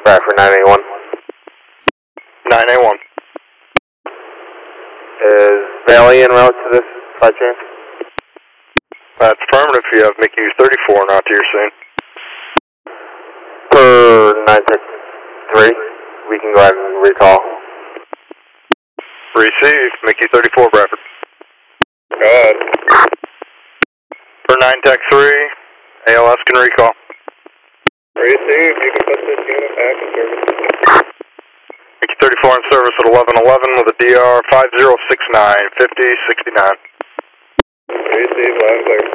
Bradford 981. 981. Is Valley en route to this by chance? That's affirmative. You have Mickey 34 now to your scene. Per 963, we can go ahead and recall. Receive, Mickey 34, Bradford. Go ahead. Per 9 Tech 3, ALS can recall. Receive, you can put this unit back in service. Mickey 34 in service at 1111 with a DR 5069, 5069. Receive, last clear.